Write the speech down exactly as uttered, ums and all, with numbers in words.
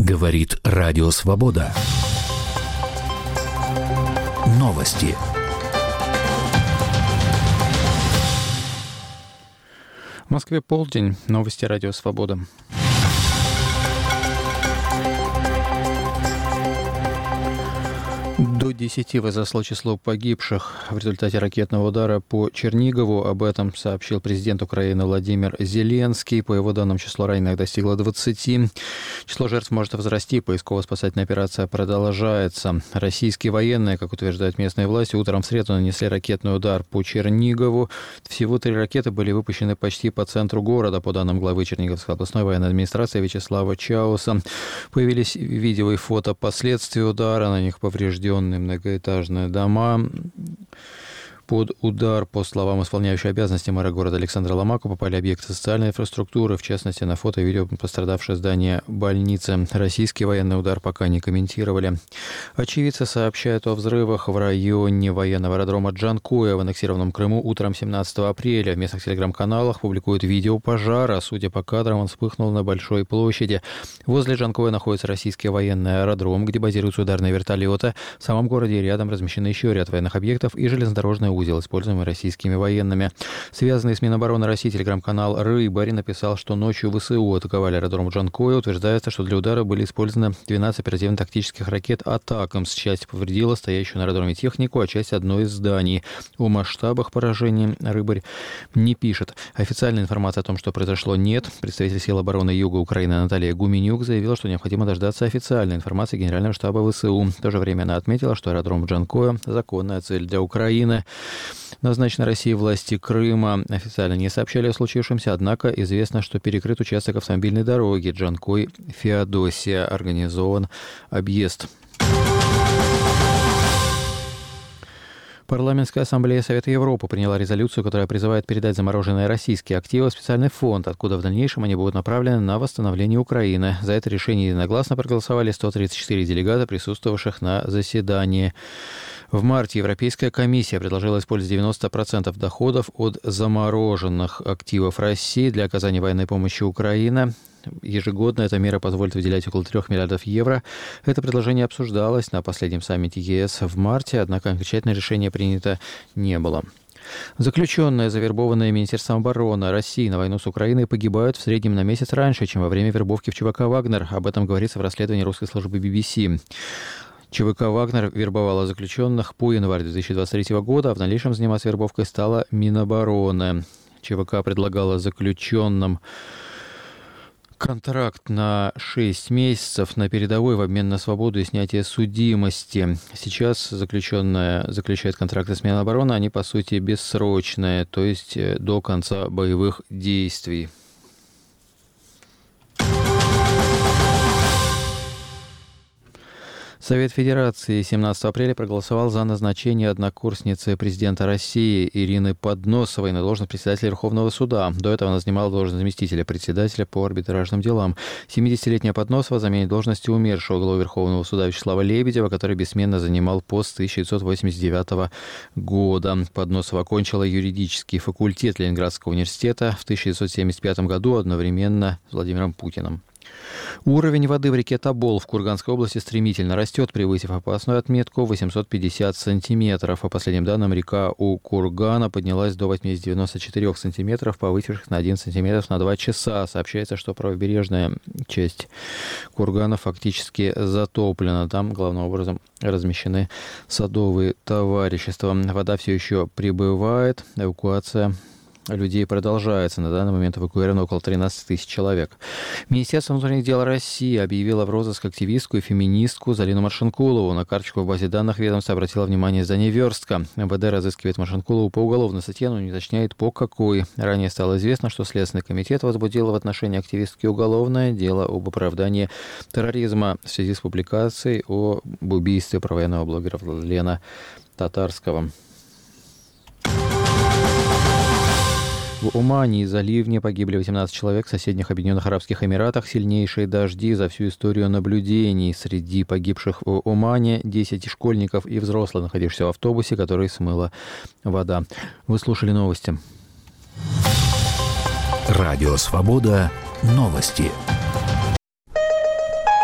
Говорит Радио Свобода. Новости. В Москве полдень. Новости Радио Свобода. До десяти возросло число погибших в результате ракетного удара по Чернигову. Об этом сообщил президент Украины Владимир Зеленский. По его данным, число раненых достигло двадцати. Число жертв может возрасти. Поисково-спасательная операция продолжается. Российские военные, как утверждают местные власти, утром в среду нанесли ракетный удар по Чернигову. Всего три ракеты были выпущены почти по центру города, по данным главы Черниговской областной военной администрации Вячеслава Чауса. Появились видео и фото последствий удара. На них поврежденные многоэтажные дома. Под удар, по словам исполняющего обязанности мэра города Александра Ломако, попали объекты социальной инфраструктуры, в частности, на фото и видео пострадавшее здание больницы. Российский военный удар пока не комментировали. Очевидцы сообщают о взрывах в районе военного аэродрома Джанкоя в аннексированном Крыму утром семнадцатого апреля. В местных телеграм-каналах публикуют видео пожара. Судя по кадрам, он вспыхнул на большой площади. Возле Джанкоя находится российский военный аэродром, где базируются ударные вертолеты. В самом городе рядом размещены еще ряд военных объектов и железнодорожная узел, используемый российскими военными. Связанный с Минобороны России телеграм-канал «Рыбарь» написал, что ночью ВСУ атаковали аэродром Джанкоя. Утверждается, что для удара были использованы двенадцать оперативно-тактических ракет «Атакамс». Часть повредила стоящую на аэродроме технику, а часть одно из зданий. О масштабах поражения «Рыбарь» не пишет. Официальной информации о том, что произошло, нет. Представитель сил обороны Юга Украины Наталья Гуменюк заявила, что необходимо дождаться официальной информации Генерального штаба ВСУ. В то же время она отметила, что аэродром Джанкоя – законная цель для Украины. Назначенной России власти Крыма официально не сообщали о случившемся, однако известно, что перекрыт участок автомобильной дороги Джанкой-Феодосия. Организован объезд. Парламентская ассамблея Совета Европы приняла резолюцию, которая призывает передать замороженные российские активы в специальный фонд, откуда в дальнейшем они будут направлены на восстановление Украины. За это решение единогласно проголосовали сто тридцать четыре делегата, присутствовавших на заседании. В марте Европейская комиссия предложила использовать девяносто процентов доходов от замороженных активов России для оказания военной помощи Украине. Ежегодно эта мера позволит выделять около трех миллиардов евро. Это предложение обсуждалось на последнем саммите ЕС в марте, однако окончательное решение принято не было. Заключенные, завербованные Министерством обороны России на войну с Украиной, погибают в среднем на месяц раньше, чем во время вербовки в ЧВК «Вагнер». Об этом говорится в расследовании русской службы би би си. ЧВК «Вагнер» вербовала заключенных по январь две тысячи двадцать третьего года, а в дальнейшем заниматься вербовкой стала Минобороны. ЧВК предлагала заключенным контракт на шесть месяцев на передовой в обмен на свободу и снятие судимости. Сейчас заключенные заключают контракты с Минобороны, они, по сути, бессрочные, то есть до конца боевых действий. Совет Федерации семнадцатого апреля проголосовал за назначение однокурсницы президента России Ирины Подносовой на должность председателя Верховного суда. До этого она занимала должность заместителя председателя по арбитражным делам. семидесятилетняя Подносова заменит должности умершего главы Верховного суда Вячеслава Лебедева, который бессменно занимал пост с тысяча девятьсот восемьдесят девятого года. Подносова окончила юридический факультет Ленинградского университета в тысяча девятьсот семьдесят пятом году одновременно с Владимиром Путиным. Уровень воды в реке Тобол в Курганской области стремительно растет, превысив опасную отметку восемьсот пятьдесят сантиметров. По последним данным, река у Кургана поднялась до восемьсот девяноста четырёх сантиметров, повысившись на один сантиметр на два часа. Сообщается, что правобережная часть Кургана фактически затоплена. Там, главным образом, размещены садовые товарищества. Вода все еще прибывает, эвакуация людей продолжается. На данный момент эвакуировано около тринадцати тысяч человек. Министерство внутренних дел России объявило в розыск активистку и феминистку Зарину Маршинкулову. На карточку в базе данных ведомства обратило внимание издание «Верстка». МВД разыскивает Маршинкулову по уголовной статье, но не уточняет, по какой. Ранее стало известно, что Следственный комитет возбудил в отношении активистки уголовное дело об оправдании терроризма в связи с публикацией об убийстве военного блогера Владлена Татарского. В Омане из-за ливня погибли восемнадцать человек в соседних Объединенных Арабских Эмиратах. Сильнейшие дожди за всю историю наблюдений. Среди погибших в Омане десять школьников и взрослых, находившихся в автобусе, который смыла вода. Вы слушали новости. Радио «Свобода». Новости.